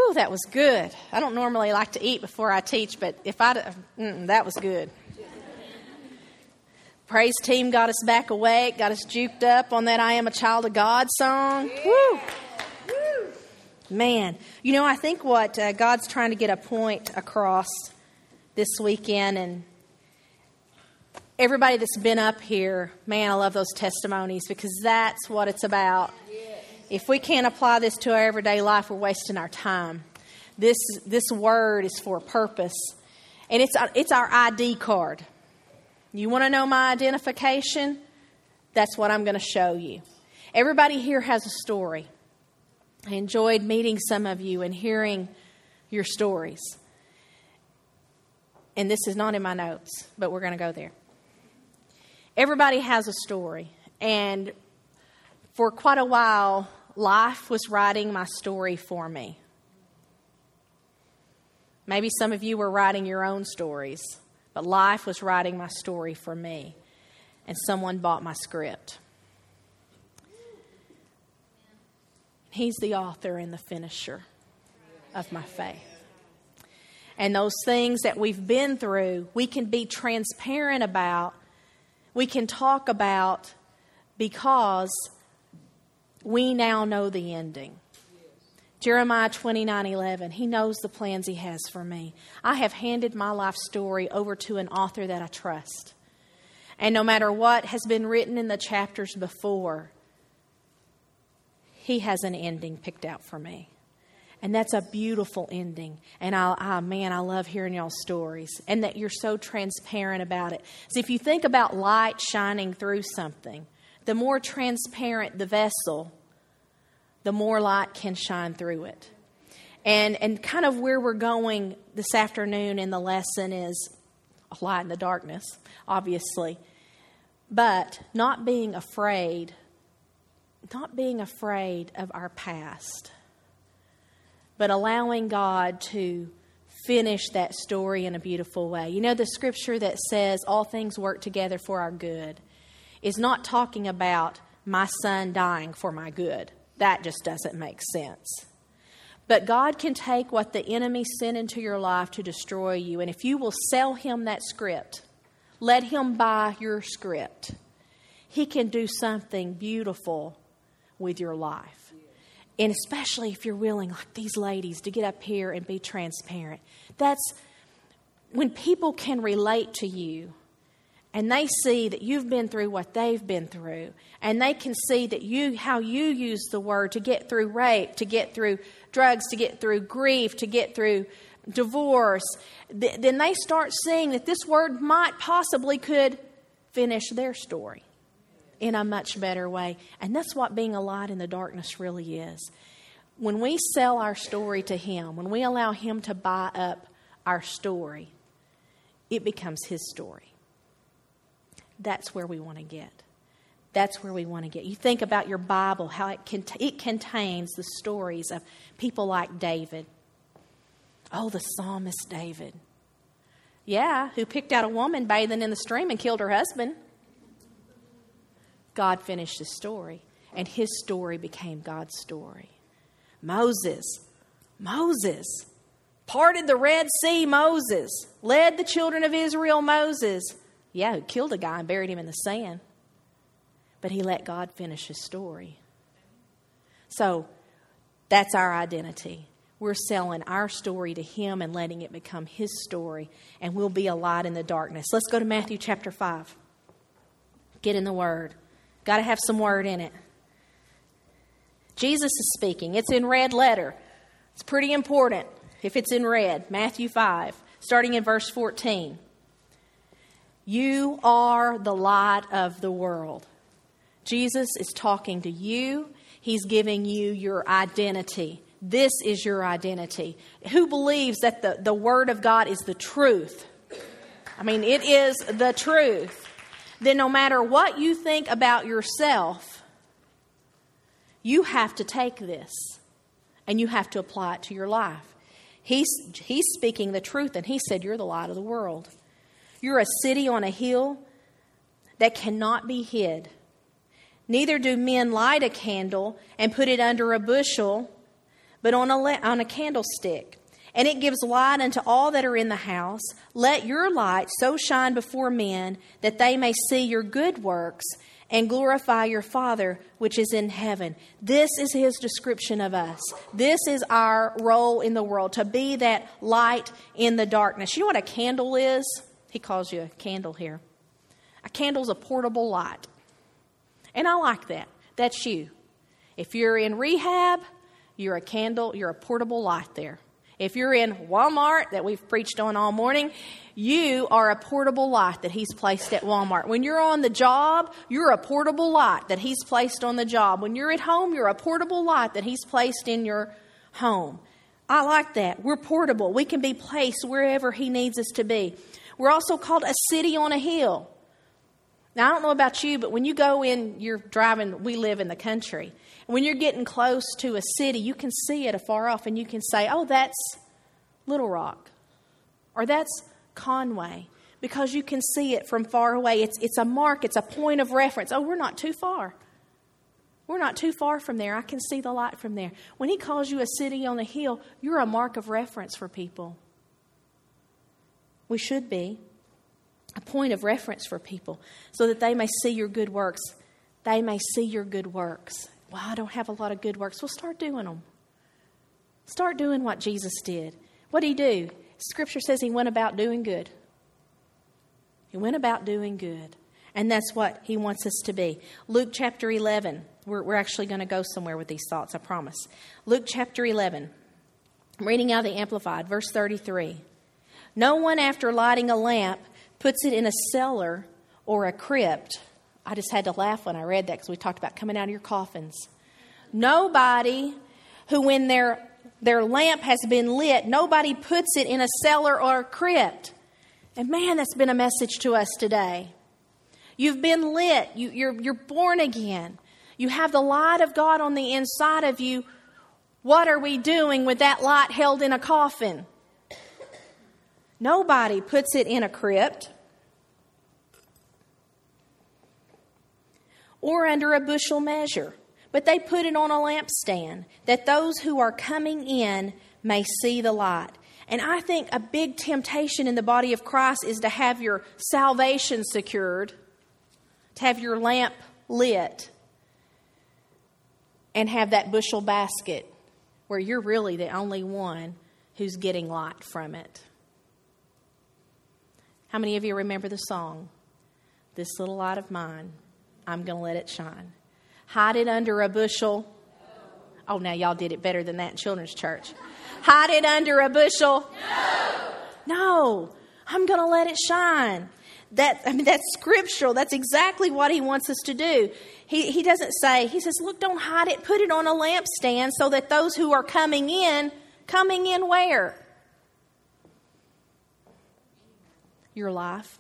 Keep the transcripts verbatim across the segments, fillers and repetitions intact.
Whew, that was good. I don't normally like to eat before I teach, but if I, mm, that was good. Praise team got us back awake, got us juked up on that I Am a Child of God song. Woo! Man, you know, I think what uh, God's trying to get a point across this weekend, and everybody that's been up here, man, I love those testimonies because that's what it's about. If we can't apply this to our everyday life, we're wasting our time. This this word is for a purpose, and it's it's our I D card. You want to know my identification? That's what I'm going to show you. Everybody here has a story. I enjoyed meeting some of you and hearing your stories. And this is not in my notes, but we're going to go there. Everybody has a story, and for quite a while, life was writing my story for me. Maybe some of you were writing your own stories, but life was writing my story for me, and someone bought my script. He's the author and the finisher of my faith. And those things that we've been through, we can be transparent about, we can talk about because we now know the ending. Jeremiah twenty-nine eleven, He knows the plans He has for me. I have handed my life story over to an author that I trust. And no matter what has been written in the chapters before, He has an ending picked out for me. And that's a beautiful ending. And I, I, man, I love hearing y'all's stories. And that you're so transparent about it. So if you think about light shining through something, the more transparent the vessel, the more light can shine through it. And and kind of where we're going this afternoon in the lesson is a light in the darkness, obviously. But not being afraid, not being afraid of our past, but allowing God to finish that story in a beautiful way. You know, the scripture that says all things work together for our good is not talking about my son dying for my good. That just doesn't make sense. But God can take what the enemy sent into your life to destroy you. And if you will sell him that script, let him buy your script, he can do something beautiful with your life. And especially if you're willing, like these ladies, to get up here and be transparent. That's when people can relate to you and they see that you've been through what they've been through, and they can see that you, how you use the word to get through rape, to get through drugs, to get through grief, to get through divorce, th- then they start seeing that this word might possibly could finish their story in a much better way. And that's what being a light in the darkness really is. When we sell our story to Him, when we allow Him to buy up our story, it becomes His story. That's where we want to get. That's where we want to get. You think about your Bible, how it cont- it contains the stories of people like David. Oh, the psalmist David. Yeah, who picked out a woman bathing in the stream and killed her husband. God finished his story, and his story became God's story. Moses, Moses, parted the Red Sea, Moses, led the children of Israel, Moses. Yeah, who killed a guy and buried him in the sand. But he let God finish his story. So that's our identity. We're selling our story to Him and letting it become His story, and we'll be a light in the darkness. Let's go to Matthew chapter five. Get in the Word. Got to have some Word in it. Jesus is speaking. It's in red letter. It's pretty important if it's in red. Matthew five, starting in verse fourteen. You are the light of the world. Jesus is talking to you. He's giving you your identity. This is your identity. Who believes that the, the Word of God is the truth? I mean, it is the truth. Then no matter what you think about yourself, you have to take this and you have to apply it to your life. He's, he's speaking the truth, and He said, you're the light of the world. You're a city on a hill that cannot be hid. Neither do men light a candle and put it under a bushel, but on a, la- on a candlestick. And it gives light unto all that are in the house. Let your light so shine before men that they may see your good works and glorify your Father which is in heaven. This is his description of us. This is our role in the world, to be that light in the darkness. You know what a candle is? He calls you a candle here. A candle's a portable light. And I like that. That's you. If you're in rehab, you're a candle, you're a portable light there. If you're in Walmart, that we've preached on all morning, you are a portable light that he's placed at Walmart. When you're on the job, you're a portable light that he's placed on the job. When you're at home, you're a portable light that he's placed in your home. I like that. We're portable. We can be placed wherever he needs us to be. We're also called a city on a hill. Now, I don't know about you, but when you go in, you're driving, we live in the country. When you're getting close to a city, you can see it afar off and you can say, oh, that's Little Rock. Or that's Conway. Because you can see it from far away. It's, it's a mark. It's a point of reference. Oh, we're not too far. We're not too far from there. I can see the light from there. When he calls you a city on a hill, you're a mark of reference for people. We should be. A point of reference for people so that they may see your good works. They may see your good works. Well, I don't have a lot of good works. Well, start doing them. Start doing what Jesus did. What did he do? Scripture says he went about doing good. He went about doing good. And that's what he wants us to be. Luke chapter eleven. We're, we're actually going to go somewhere with these thoughts, I promise. Luke chapter eleven. I'm reading out the Amplified, verse thirty-three. No one, after lighting a lamp, puts it in a cellar or a crypt. I just had to laugh when I read that because we talked about coming out of your coffins. Nobody who, when their, their lamp has been lit, nobody puts it in a cellar or a crypt. And man, that's been a message to us today. You've been lit. You, you're, you're born again. You have the light of God on the inside of you. What are we doing with that light held in a coffin? Nobody puts it in a crypt or under a bushel measure, but they put it on a lampstand that those who are coming in may see the light. And I think a big temptation in the body of Christ is to have your salvation secured, to have your lamp lit, and have that bushel basket where you're really the only one who's getting light from it. How many of you remember the song, This Little Light of Mine, I'm going to let it shine? Hide it under a bushel. Oh, now y'all did it better than that in children's church. Hide it under a bushel. No. No, I'm going to let it shine. That, I mean, that's scriptural. That's exactly what he wants us to do. He, he doesn't say, he says, look, don't hide it. Put it on a lampstand so that those who are coming in, coming in where? Your life.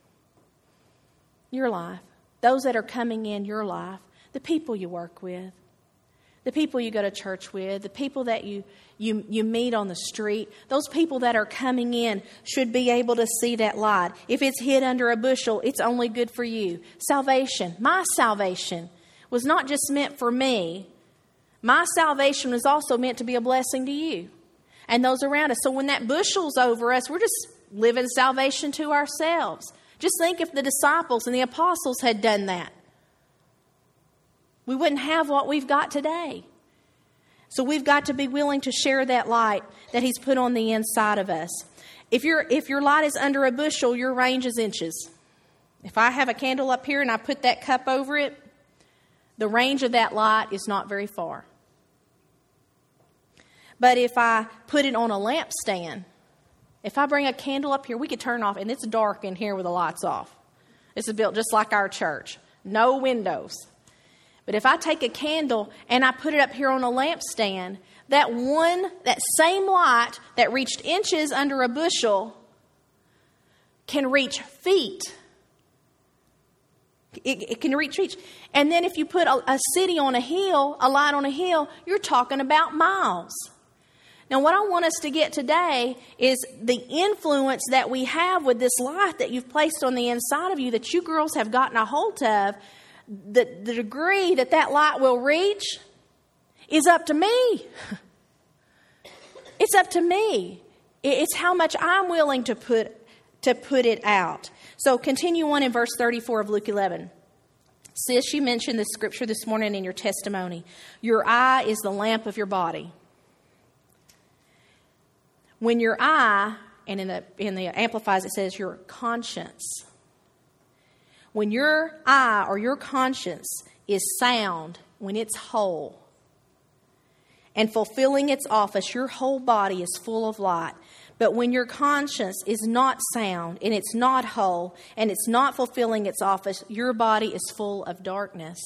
Your life. Those that are coming in your life. The people you work with. The people you go to church with. The people that you, you, you meet on the street. Those people that are coming in should be able to see that light. If it's hid under a bushel, it's only good for you. Salvation. My salvation was not just meant for me. My salvation was also meant to be a blessing to you and those around us. So when that bushel's over us, we're just living salvation to ourselves. Just think if the disciples and the apostles had done that. We wouldn't have what we've got today. So we've got to be willing to share that light that he's put on the inside of us. If your if your light is under a bushel, your range is inches. If I have a candle up here and I put that cup over it, the range of that light is not very far. But if I put it on a lampstand, if I bring a candle up here, we could turn off, and it's dark in here with the lights off. This is built just like our church. No windows. But if I take a candle and I put it up here on a lampstand, that one, that same light that reached inches under a bushel can reach feet. It, it can reach feet. And then if you put a, a city on a hill, a light on a hill, you're talking about miles. Now, what I want us to get today is the influence that we have with this light that you've placed on the inside of you, that you girls have gotten a hold of. The, the degree that that light will reach is up to me. It's up to me. It's how much I'm willing to put to put it out. So continue on in verse thirty-four of Luke eleven. Sis, you mentioned the scripture this morning in your testimony. Your eye is the lamp of your body. When your eye, and in the in the Amplifies it says your conscience. When your eye or your conscience is sound, when it's whole, and fulfilling its office, your whole body is full of light. But when your conscience is not sound, and it's not whole, and it's not fulfilling its office, your body is full of darkness.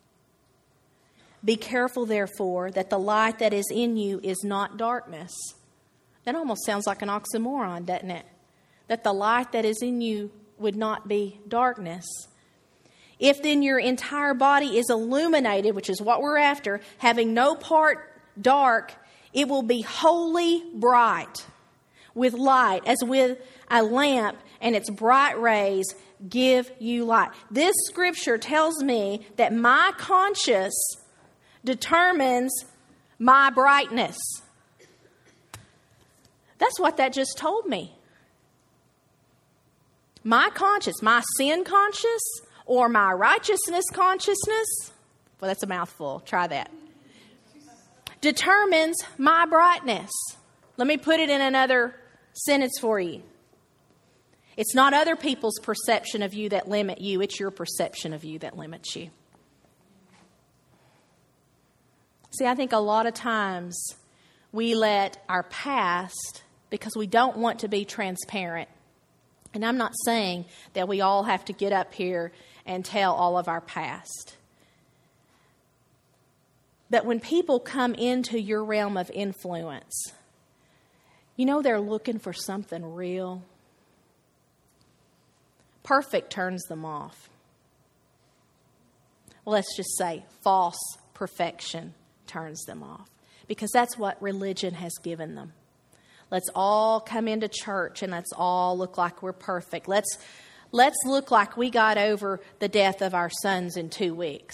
Be careful, therefore, that the light that is in you is not darkness. That almost sounds like an oxymoron, doesn't it? That the light that is in you would not be darkness. If then your entire body is illuminated, which is what we're after, having no part dark, it will be wholly bright with light, as with a lamp, and its bright rays give you light. This scripture tells me that my conscience determines my brightness. That's what that just told me. My conscience, my sin conscience, or my righteousness consciousness, well, that's a mouthful. Try that. Determines my brightness. Let me put it in another sentence for you. It's not other people's perception of you that limit you. It's your perception of you that limits you. See, I think a lot of times we let our past, because we don't want to be transparent. And I'm not saying that we all have to get up here and tell all of our past. But when people come into your realm of influence, you know they're looking for something real. Perfect turns them off. Well, let's just say false perfection turns them off. Because that's what religion has given them. Let's all come into church and let's all look like we're perfect. Let's, let's look like we got over the death of our sons in two weeks.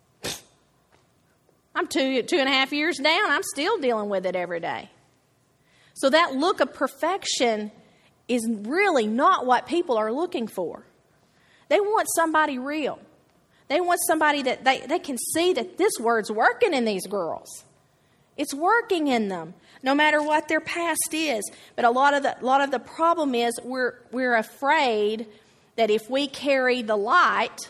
I'm two, two and a half years down. I'm still dealing with it every day. So that look of perfection is really not what people are looking for. They want somebody real. They want somebody that they, they can see that this word's working in these girls. It's working in them, no matter what their past is. But a lot of the a lot of the problem is we're we're afraid that if we carry the light,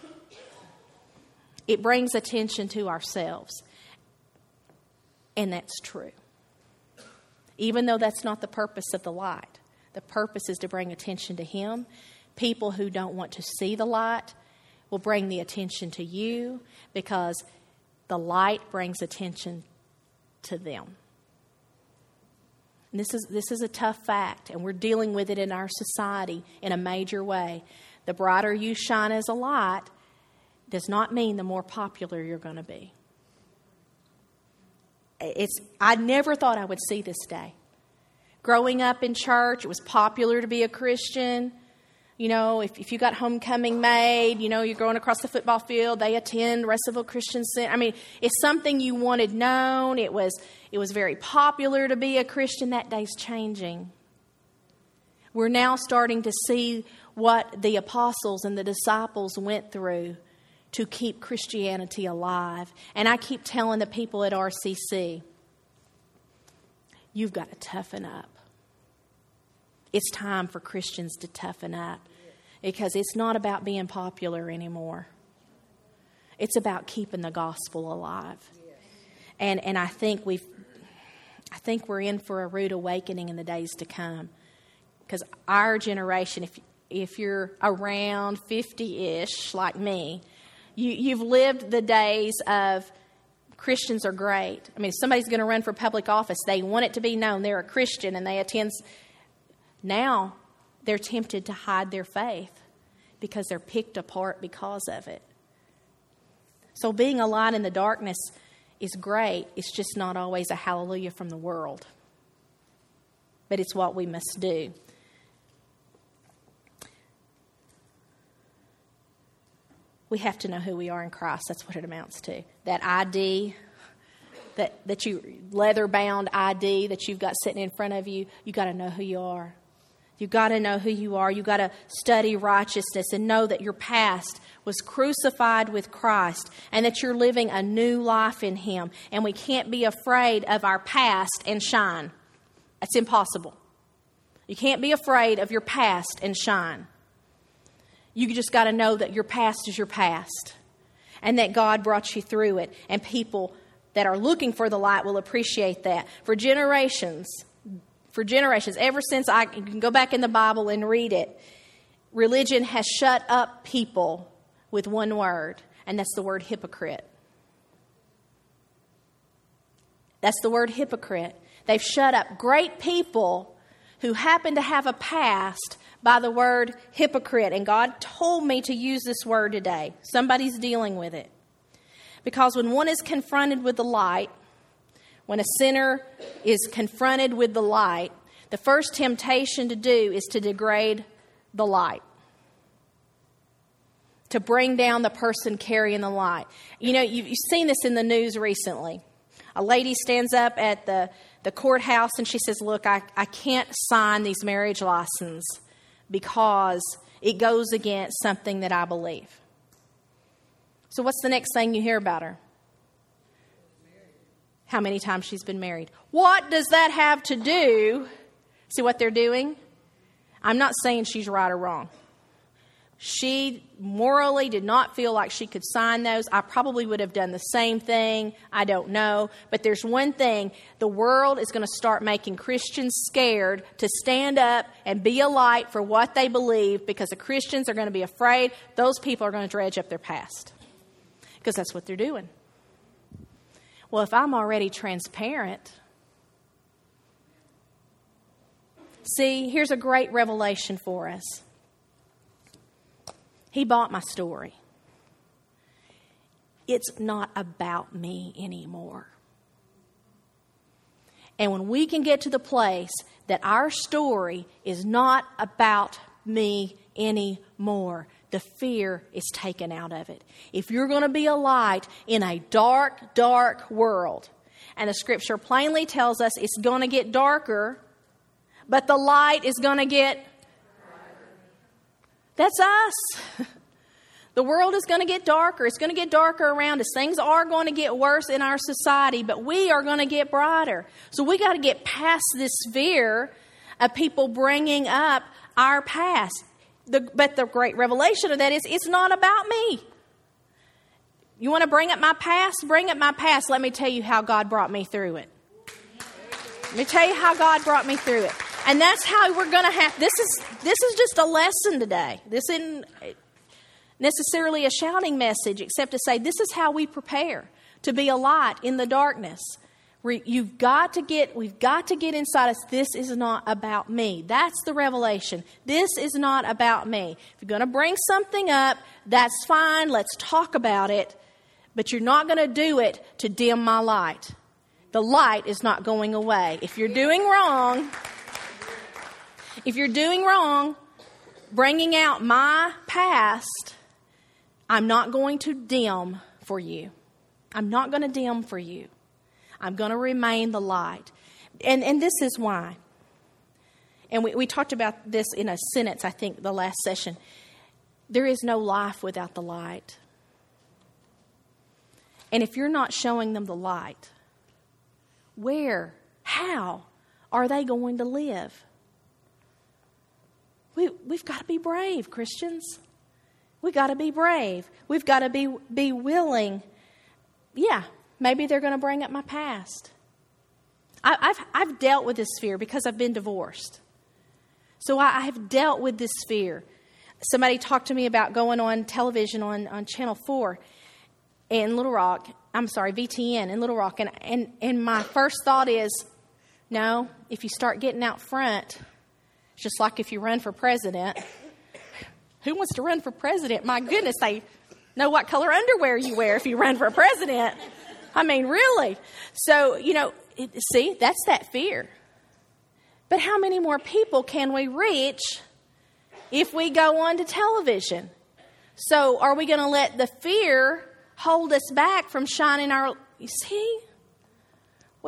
it brings attention to ourselves. And that's true. Even though that's not the purpose of the light. The purpose is to bring attention to Him. People who don't want to see the light will bring the attention to you because the light brings attention to them. And this is this is a tough fact, and we're dealing with it in our society in a major way. The brighter you shine as a light does not mean the more popular you're going to be. It's I never thought I would see this day. Growing up in church, it was popular to be a Christian. You know, if, if you got homecoming made, you know, you're going across the football field, they attend Russellville Christian Center. I mean, it's something you wanted known. It was it was very popular to be a Christian. That day's changing. We're now starting to see what the apostles and the disciples went through to keep Christianity alive. And I keep telling the people at R C C, you've got to toughen up. It's time for Christians to toughen up because it's not about being popular anymore. It's about keeping the gospel alive. And and I think we've I think we're in for a rude awakening in the days to come. Because our generation, if if you're around fifty-ish like me, you, you've lived the days of Christians are great. I mean, if somebody's going to run for public office, they want it to be known they're a Christian and they attend. Now they're tempted to hide their faith because they're picked apart because of it. So being a light in the darkness is great. It's just not always a hallelujah from the world. But it's what we must do. We have to know who we are in Christ. That's what it amounts to. That I D, that, that you leather-bound I D that you've got sitting in front of you. You got to know who you are. You got to know who you are. You got to study righteousness and know that your past was crucified with Christ and that you're living a new life in Him. And we can't be afraid of our past and shine. That's impossible. You can't be afraid of your past and shine. You just got to know that your past is your past and that God brought you through it. And people that are looking for the light will appreciate that. For generations... For generations, ever since I you can go back in the Bible and read it, religion has shut up people with one word, and that's the word hypocrite. That's the word hypocrite. They've shut up great people who happen to have a past by the word hypocrite. And God told me to use this word today. Somebody's dealing with it. Because when one is confronted with the light, when a sinner is confronted with the light, the first temptation to do is to degrade the light, to bring down the person carrying the light. You know, you've seen this in the news recently. A lady stands up at the, the courthouse and she says, look, I, I can't sign these marriage licenses because it goes against something that I believe. So what's the next thing you hear about her? How many times she's been married. What does that have to do? See what they're doing? I'm not saying she's right or wrong. She morally did not feel like she could sign those. I probably would have done the same thing. I don't know. But there's one thing. The world is going to start making Christians scared to stand up and be a light for what they believe because the Christians are going to be afraid those people are going to dredge up their past. Because that's what they're doing. Well, if I'm already transparent, see, here's a great revelation for us. He bought my story. It's not about me anymore. And when we can get to the place that our story is not about me anymore, the fear is taken out of it. If you're going to be a light in a dark, dark world, and the Scripture plainly tells us it's going to get darker, but the light is going to get... That's us. The world is going to get darker. It's going to get darker around us. Things are going to get worse in our society, but we are going to get brighter. So we got to get past this fear of people bringing up our past. The, but the great revelation of that is it's not about me. You want to bring up my past? Bring up my past. Let me tell you how God brought me through it. Let me tell you how God brought me through it. And that's how we're going to have, this is this is just a lesson today. This isn't necessarily a shouting message, except to say this is how we prepare to be a light in the darkness. You've got to get, we've got to get inside us. This is not about me. That's the revelation. This is not about me. If you're going to bring something up, that's fine. Let's talk about it. But you're not going to do it to dim my light. The light is not going away. If you're doing wrong, if you're doing wrong, bringing out my past, I'm not going to dim for you. I'm not going to dim for you. I'm going to remain the light. And and this is why. And we, we talked about this in a sentence, I think, the last session. There is no life without the light. And if you're not showing them the light, where, how are they going to live? We, we've got to be brave, Christians. We've got to be brave. We've got to be, be willing. Yeah. Maybe they're going to bring up my past. I, I've I've dealt with this fear because I've been divorced. So I, I have dealt with this fear. Somebody talked to me about going on television on, on Channel four in Little Rock. I'm sorry, V T N in Little Rock. And, and, and my first thought is, no, if you start getting out front, it's just like if you run for president. Who wants to run for president? My goodness, they know what color underwear you wear if you run for president. I mean, really. So, you know, it, see, that's that fear. But how many more people can we reach if we go on to television? So are we going to let the fear hold us back from shining our... You see?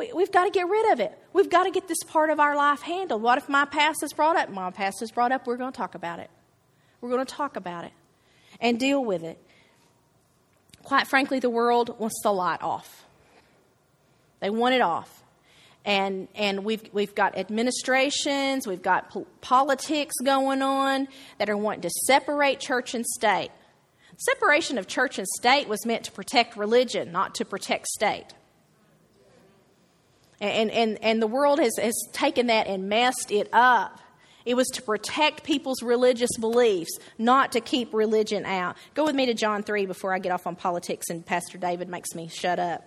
We, we've got to get rid of it. We've got to get this part of our life handled. What if my past is brought up? My past is brought up. We're going to talk about it. We're going to talk about it and deal with it. Quite frankly, the world wants the light off. They want it off. And and we've we've got administrations, we've got po- politics going on that are wanting to separate church and state. Separation of church and state was meant to protect religion, not to protect state. And and and the world has, has taken that and messed it up. It was to protect people's religious beliefs, not to keep religion out. Go with me to John three before I get off on politics and Pastor David makes me shut up.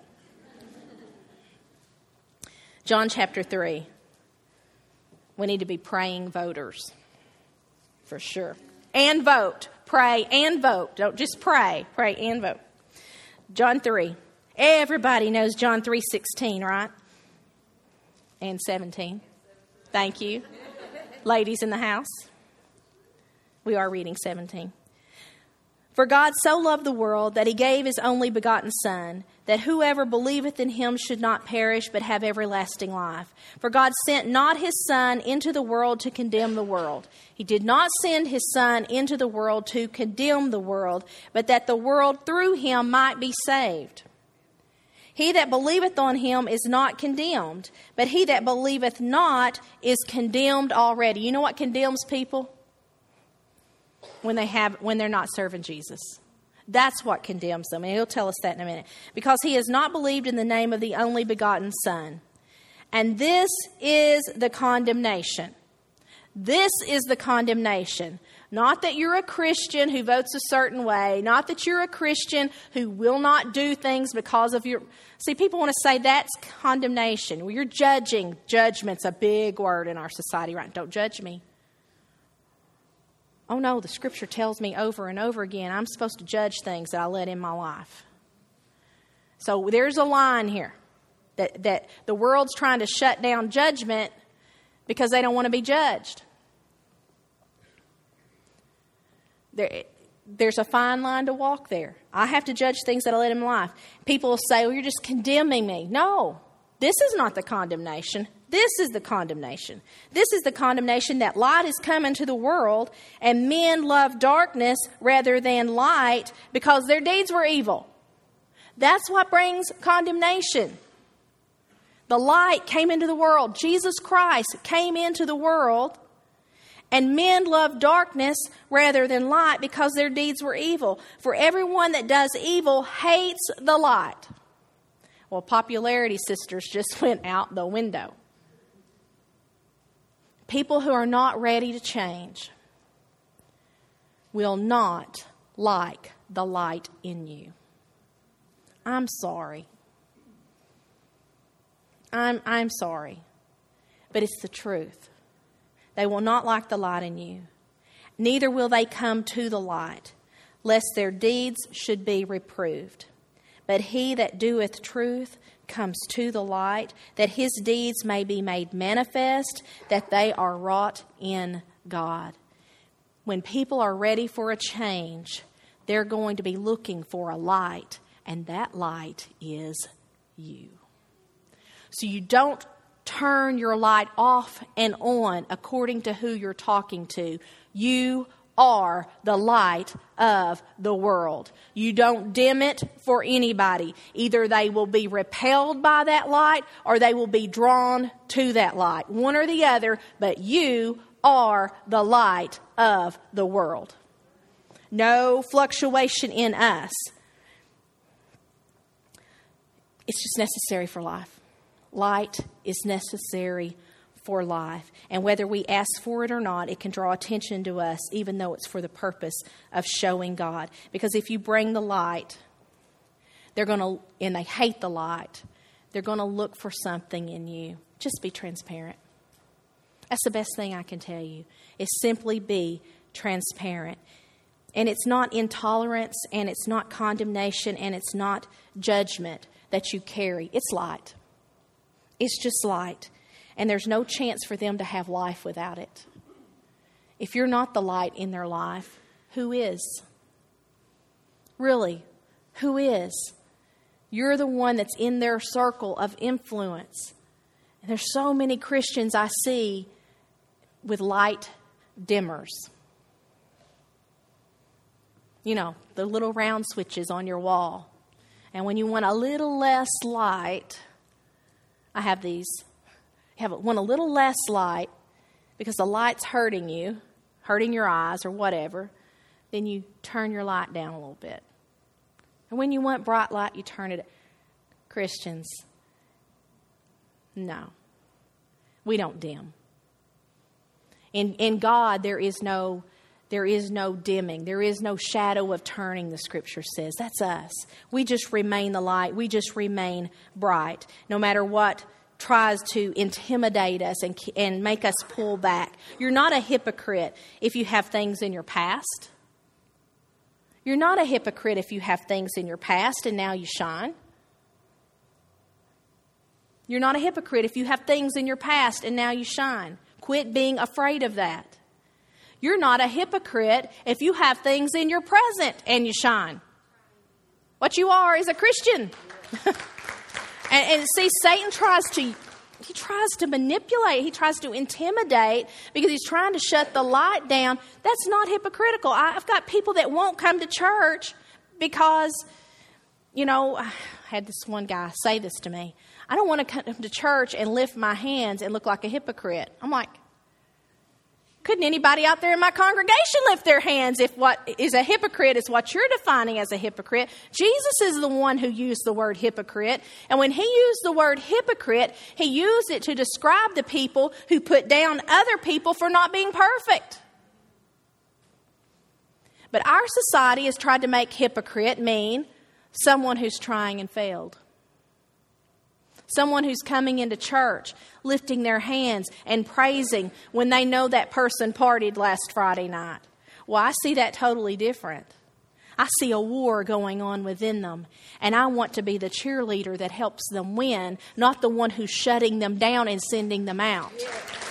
John chapter three. We need to be praying voters, for sure. And vote. Pray and vote. Don't just pray. Pray and vote. John three. Everybody knows John three sixteen, right? And seventeen. Thank you. Ladies in the house. We are reading seventeen. For God so loved the world that he gave his only begotten Son, that whoever believeth in him should not perish but have everlasting life. For God sent not his Son into the world to condemn the world. He did not send his Son into the world to condemn the world, but that the world through him might be saved. He that believeth on him is not condemned, but he that believeth not is condemned already. You know what condemns people? When they have, when they're not serving Jesus. That's what condemns them. And he'll tell us that in a minute. Because he has not believed in the name of the only begotten Son. And this is the condemnation. This is the condemnation. Not that you're a Christian who votes a certain way. Not that you're a Christian who will not do things because of your... See, people want to say that's condemnation. Well, you're judging. Judgment's a big word in our society, right? Don't judge me. Oh no, the Scripture tells me over and over again I'm supposed to judge things that I let in my life. So there's a line here that, that the world's trying to shut down judgment because they don't want to be judged. There, there's a fine line to walk there. I have to judge things that I let in my life. People will say, well, you're just condemning me. No, this is not the condemnation. This is the condemnation. This is the condemnation that light has come into the world and men love darkness rather than light because their deeds were evil. That's what brings condemnation. The light came into the world. Jesus Christ came into the world and men love darkness rather than light because their deeds were evil. For everyone that does evil hates the light. Well, popularity, sisters, just went out the window. People who are not ready to change will not like the light in you. I'm sorry. I'm, I'm sorry. But it's the truth. They will not like the light in you. Neither will they come to the light, lest their deeds should be reproved. But he that doeth truth comes to the light, that his deeds may be made manifest, that they are wrought in God. When people are ready for a change, they're going to be looking for a light, and that light is you. So you don't turn your light off and on according to who you're talking to. You are the light of the world. You don't dim it for anybody. Either they will be repelled by that light or they will be drawn to that light. One or the other, but you are the light of the world. No fluctuation in us. It's just necessary for life. Light is necessary for life. And whether we ask for it or not, it can draw attention to us, even though it's for the purpose of showing God. Because if you bring the light, they're going to, and they hate the light, they're going to look for something in you. Just be transparent. That's the best thing I can tell you, is simply be transparent. And it's not intolerance, and it's not condemnation, and it's not judgment that you carry. It's light. It's just light. And there's no chance for them to have life without it. If you're not the light in their life, who is? Really, who is? You're the one that's in their circle of influence. And there's so many Christians I see with light dimmers. You know, the little round switches on your wall. And when you want a little less light, I have these. You have want a little less light because the light's hurting you, hurting your eyes or whatever, then you turn your light down a little bit. And when you want bright light, you turn it. Christians, no. We don't dim. In in God, there is no there is no dimming. There is no shadow of turning, the Scripture says. That's us. We just remain the light. We just remain bright. No matter what tries to intimidate us and, and make us pull back. You're not a hypocrite if you have things in your past. You're not a hypocrite if you have things in your past and now you shine. You're not a hypocrite if you have things in your past and now you shine. Quit being afraid of that. You're not a hypocrite if you have things in your present and you shine. What you are is a Christian. and, and see, Satan tries to he tries to manipulate. He tries to intimidate because he's trying to shut the light down. That's not hypocritical. I, I've got people that won't come to church because, you know, I had this one guy say this to me. I don't want to come to church and lift my hands and look like a hypocrite. I'm like, couldn't anybody out there in my congregation lift their hands if what is a hypocrite is what you're defining as a hypocrite? Jesus is the one who used the word hypocrite. And when he used the word hypocrite, he used it to describe the people who put down other people for not being perfect. But our society has tried to make hypocrite mean someone who's trying and failed. Someone who's coming into church, lifting their hands and praising when they know that person partied last Friday night. Well, I see that totally different. I see a war going on within them, and I want to be the cheerleader that helps them win, not the one who's shutting them down and sending them out. Yeah.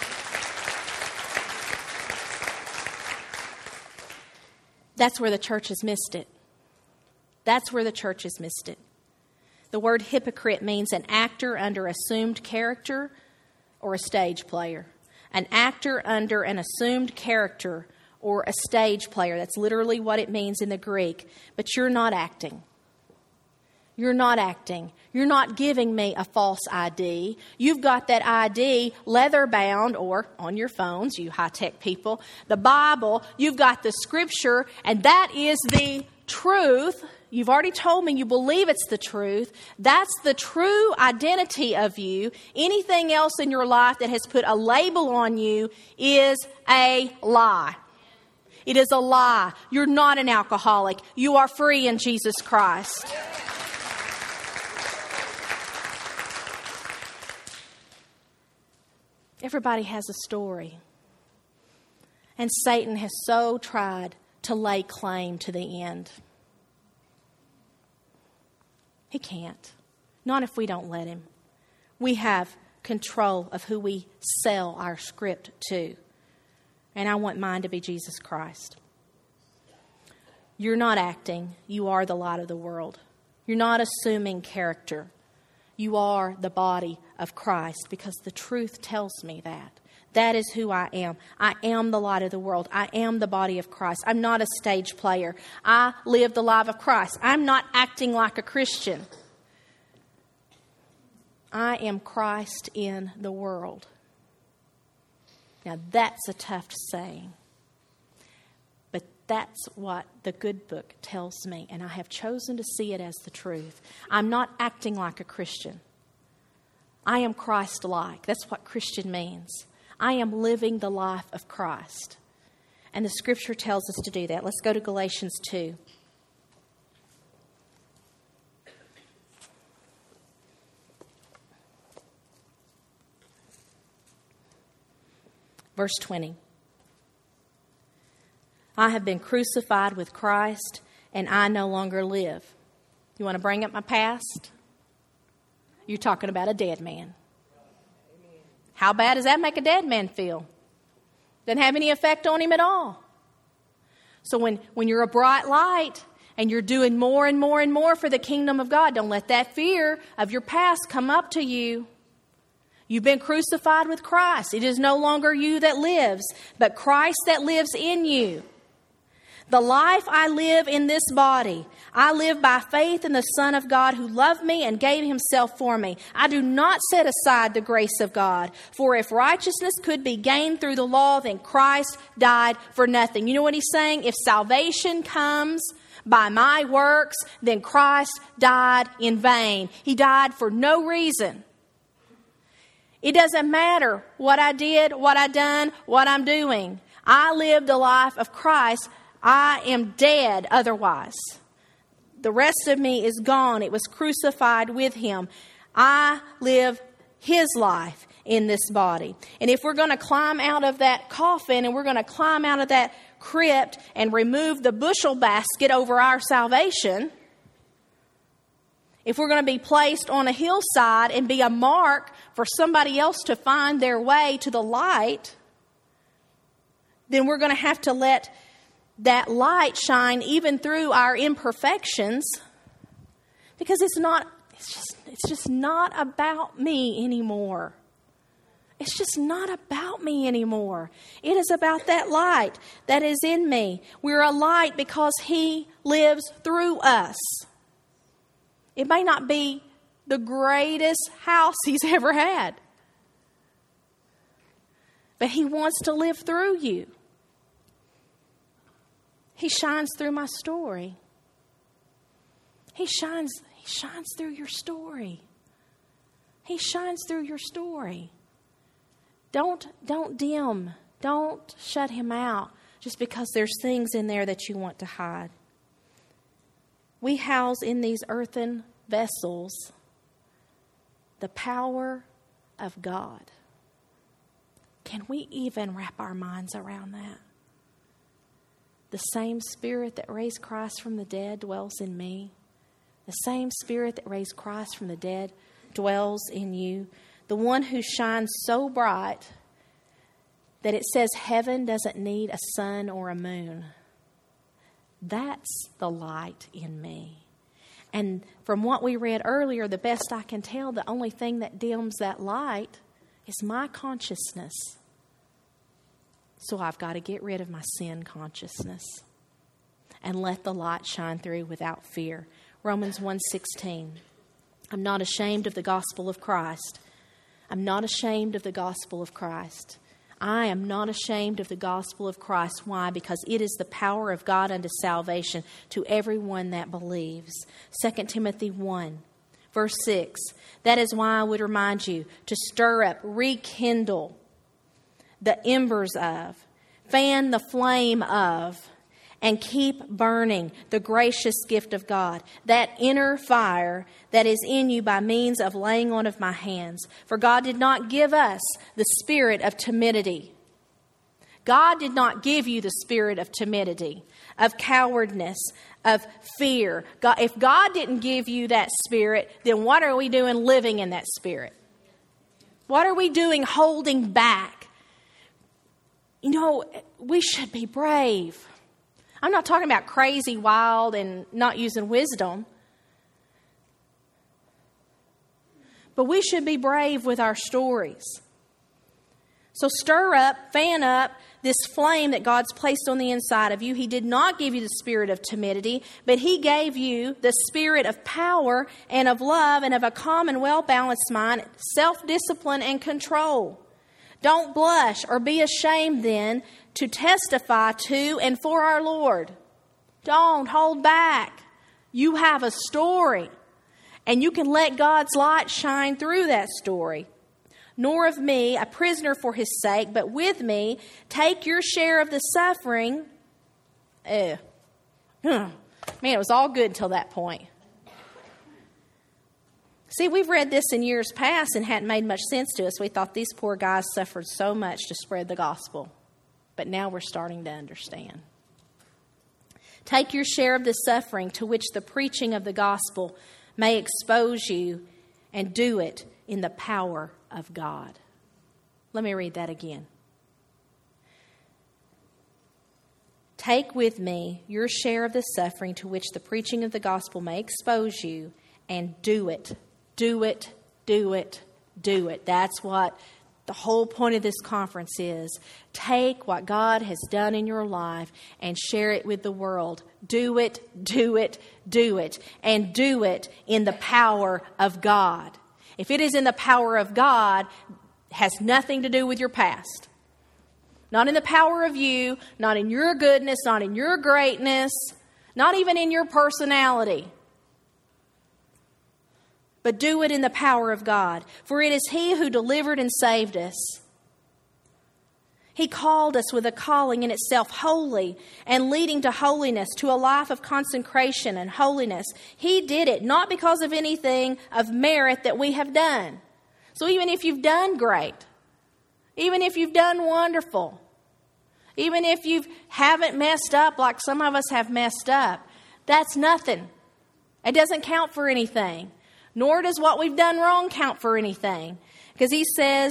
That's where the church has missed it. That's where the church has missed it. The word hypocrite means an actor under assumed character or a stage player. An actor under an assumed character or a stage player. That's literally what it means in the Greek. But you're not acting. You're not acting. You're not giving me a false I D. You've got that I D leather bound or on your phones, you high-tech people. The Bible, you've got the Scripture, and that is the truth. You've already told me you believe it's the truth. That's the true identity of you. Anything else in your life that has put a label on you is a lie. It is a lie. You're not an alcoholic. You are free in Jesus Christ. Everybody has a story. And Satan has so tried to lay claim to the end. He can't. Not if we don't let him. We have control of who we sell our script to. And I want mine to be Jesus Christ. You're not acting. You are the light of the world. You're not assuming character. You are the body of Christ because the truth tells me that. That is who I am. I am the light of the world. I am the body of Christ. I'm not a stage player. I live the life of Christ. I'm not acting like a Christian. I am Christ in the world. Now that's a tough saying. But that's what the good book tells me. And I have chosen to see it as the truth. I'm not acting like a Christian. I am Christ-like. That's what Christian means. I am living the life of Christ. And the Scripture tells us to do that. Let's go to Galatians two. Verse twenty. I have been crucified with Christ, and I no longer live. You want to bring up my past? You're talking about a dead man. How bad does that make a dead man feel? Doesn't have any effect on him at all. So when, when you're a bright light And you're doing more and more and more for the kingdom of God. Don't let that fear of your past come up to you. You've been crucified with Christ. It is no longer you that lives, but Christ that lives in you. The life I live in this body, I live by faith in the Son of God who loved me and gave himself for me. I do not set aside the grace of God. For if righteousness could be gained through the law, then Christ died for nothing. You know what he's saying? If salvation comes by my works, then Christ died in vain. He died for no reason. It doesn't matter what I did, what I done, what I'm doing. I lived the life of Christ. I am dead otherwise. The rest of me is gone. It was crucified with him. I live his life in this body. And if we're going to climb out of that coffin and we're going to climb out of that crypt and remove the bushel basket over our salvation, if we're going to be placed on a hillside and be a mark for somebody else to find their way to the light, then we're going to have to let that light shine even through our imperfections, because it's not, it's just, it's just not about me anymore. It's just not about me anymore. It is about that light that is in me. We're a light because he lives through us. It may not be the greatest house he's ever had, but he wants to live through you. He shines through my story. He shines, he shines through your story. He shines through your story. Don't, don't dim. Don't shut him out just because there's things in there that you want to hide. We house in these earthen vessels the power of God. Can we even wrap our minds around that? The same Spirit that raised Christ from the dead dwells in me. The same Spirit that raised Christ from the dead dwells in you. The one who shines so bright that it says heaven doesn't need a sun or a moon. That's the light in me. And from what we read earlier, the best I can tell, the only thing that dims that light is my consciousness. So I've got to get rid of my sin consciousness and let the light shine through without fear. Romans one sixteen. I'm not ashamed of the gospel of Christ. I'm not ashamed of the gospel of Christ. I am not ashamed of the gospel of Christ. Why? Because it is the power of God unto salvation to everyone that believes. Second Timothy one, verse six. That is why I would remind you to stir up, rekindle the embers of, fan the flame of, and keep burning the gracious gift of God, that inner fire that is in you by means of laying on of my hands. For God did not give us the spirit of timidity. God did not give you the spirit of timidity, of cowardness, of fear. God, if God didn't give you that spirit, then what are we doing living in that spirit? What are we doing holding back? You know, we should be brave. I'm not talking about crazy, wild, and not using wisdom. But we should be brave with our stories. So stir up, fan up this flame that God's placed on the inside of you. He did not give you the spirit of timidity, but He gave you the spirit of power and of love and of a calm and well-balanced mind, self-discipline and control. Don't blush or be ashamed then to testify to and for our Lord. Don't hold back. You have a story, and you can let God's light shine through that story. Nor of me, a prisoner for His sake, but with me, take your share of the suffering. Eh. Man, it was all good until that point. See, we've read this in years past and hadn't made much sense to us. We thought these poor guys suffered so much to spread the gospel. But now we're starting to understand. Take your share of the suffering to which the preaching of the gospel may expose you, and do it in the power of God. Let me read that again. Take with me your share of the suffering to which the preaching of the gospel may expose you, and do it. Do it. Do it. Do it. That's what the whole point of this conference is. Take what God has done in your life and share it with the world. Do it, do it, do it. And do it in the power of God. If it is in the power of God, it has nothing to do with your past. Not in the power of you, not in your goodness, not in your greatness, not even in your personality. But do it in the power of God. For it is He who delivered and saved us. He called us with a calling in itself holy and leading to holiness, to a life of consecration and holiness. He did it not because of anything of merit that we have done. So even if you've done great, even if you've done wonderful, even if you haven't messed up like some of us have messed up, that's nothing. It doesn't count for anything. Nor does what we've done wrong count for anything. Because He says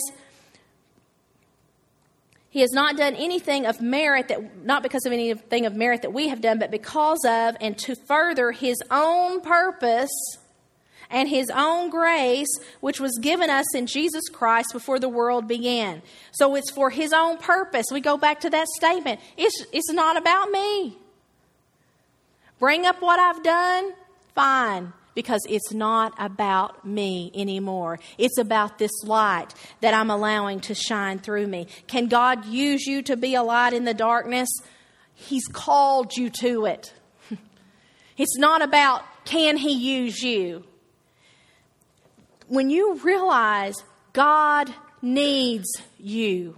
He has not done anything of merit, that not because of anything of merit that we have done, but because of and to further His own purpose and His own grace, which was given us in Jesus Christ before the world began. So it's for His own purpose. We go back to that statement. It's, it's not about me. Bring up what I've done, fine. Because it's not about me anymore. It's about this light that I'm allowing to shine through me. Can God use you to be a light in the darkness? He's called you to it. It's not about can He use you. When you realize God needs you,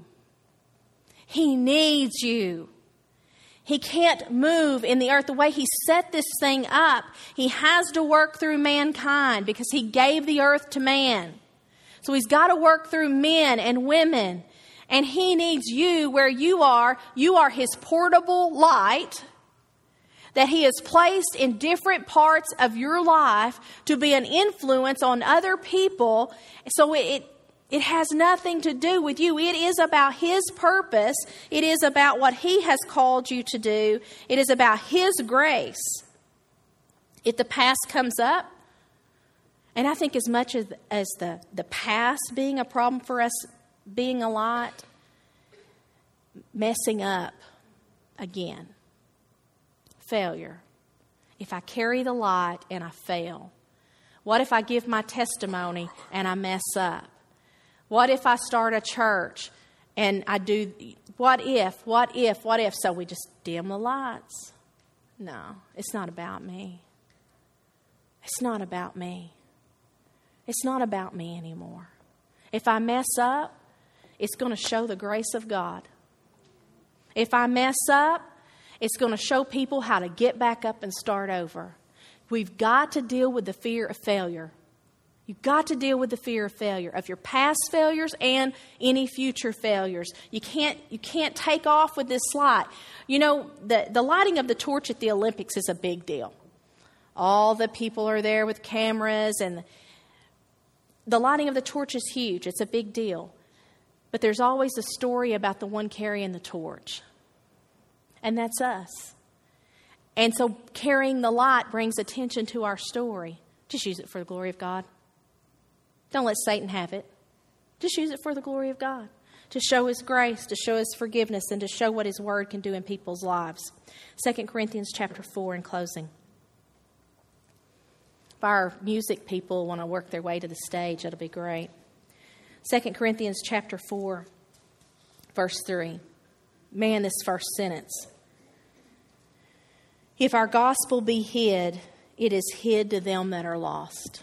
He needs you. He can't move in the earth the way He set this thing up. He has to work through mankind because He gave the earth to man. So He's got to work through men and women. And He needs you where you are. You are His portable light that He has placed in different parts of your life to be an influence on other people. So it It has nothing to do with you. It is about His purpose. It is about what He has called you to do. It is about His grace. If the past comes up, and I think as much as, as the, the past being a problem for us, being a lot, messing up again, failure. If I carry the light and I fail, what if I give my testimony and I mess up? What if I start a church and I do, what if, what if, what if? So we just dim the lights. No, it's not about me. It's not about me. It's not about me anymore. If I mess up, it's going to show the grace of God. If I mess up, it's going to show people how to get back up and start over. We've got to deal with the fear of failure. You've got to deal with the fear of failure, of your past failures and any future failures. You can't you can't take off with this light. You know, the, the lighting of the torch at the Olympics is a big deal. All the people are there with cameras, and the lighting of the torch is huge. It's a big deal. But there's always a story about the one carrying the torch. And that's us. And so carrying the light brings attention to our story. Just use it for the glory of God. Don't let Satan have it. Just use it for the glory of God. To show His grace, to show His forgiveness, and to show what His Word can do in people's lives. Second Corinthians chapter four in closing. If our music people want to work their way to the stage, that'll be great. Second Corinthians chapter four, verse three. Man, this first sentence. If our gospel be hid, it is hid to them that are lost.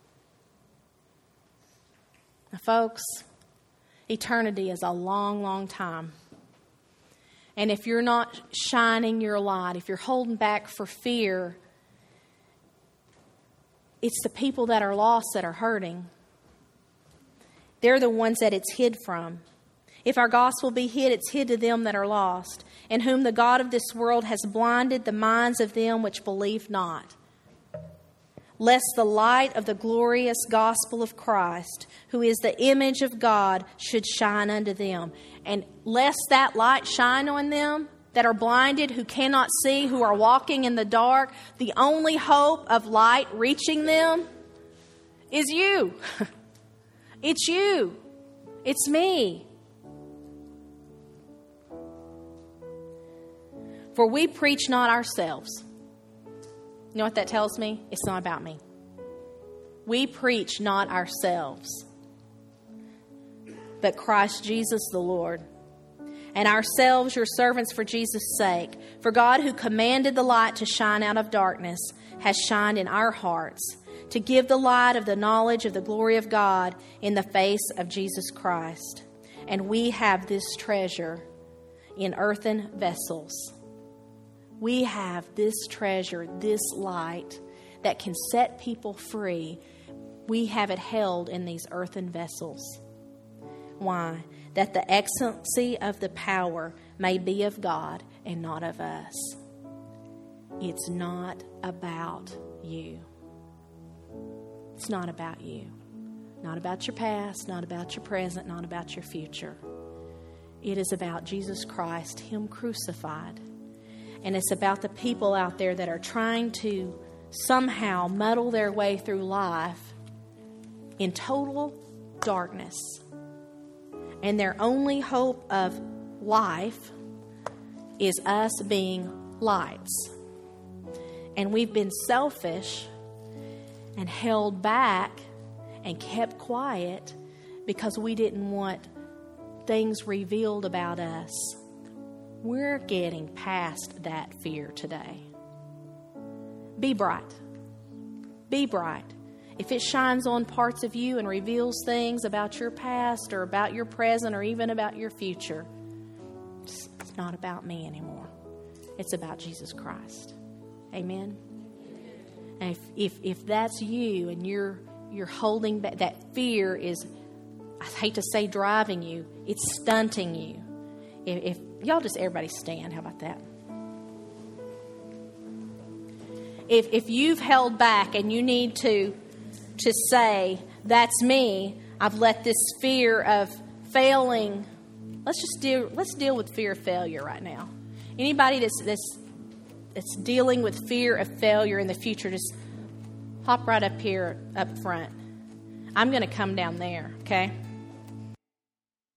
Now, folks, eternity is a long, long time. And if you're not shining your light, if you're holding back for fear, it's the people that are lost that are hurting. They're the ones that it's hid from. If our gospel be hid, it's hid to them that are lost, in whom the God of this world has blinded the minds of them which believe not, lest the light of the glorious gospel of Christ, who is the image of God, should shine unto them. And lest that light shine on them, that are blinded, who cannot see, who are walking in the dark, the only hope of light reaching them is you. It's you. It's me. For we preach not ourselves. You know what that tells me? It's not about me. We preach not ourselves, but Christ Jesus the Lord, and ourselves your servants for Jesus' sake. For God, who commanded the light to shine out of darkness, has shined in our hearts to give the light of the knowledge of the glory of God in the face of Jesus Christ. And we have this treasure in earthen vessels. We have this treasure, this light that can set people free. We have it held in these earthen vessels. Why? That the excellency of the power may be of God and not of us. It's not about you. It's not about you. Not about your past, not about your present, not about your future. It is about Jesus Christ, Him crucified. And it's about the people out there that are trying to somehow muddle their way through life in total darkness. And their only hope of life is us being lights. And we've been selfish and held back and kept quiet because we didn't want things revealed about us. We're getting past that fear today. Be bright. Be bright. If it shines on parts of you and reveals things about your past or about your present or even about your future, it's not about me anymore. It's about Jesus Christ. Amen? And if, if, if that's you and you're you're holding back, that fear is, I hate to say driving you, it's stunting you. If, if y'all just everybody stand, how about that? If if you've held back and you need to to say, that's me, I've let this fear of failing, let's just deal let's deal with fear of failure right now. Anybody that's that's that's dealing with fear of failure in the future, just hop right up here up front. I'm going to come down there, okay?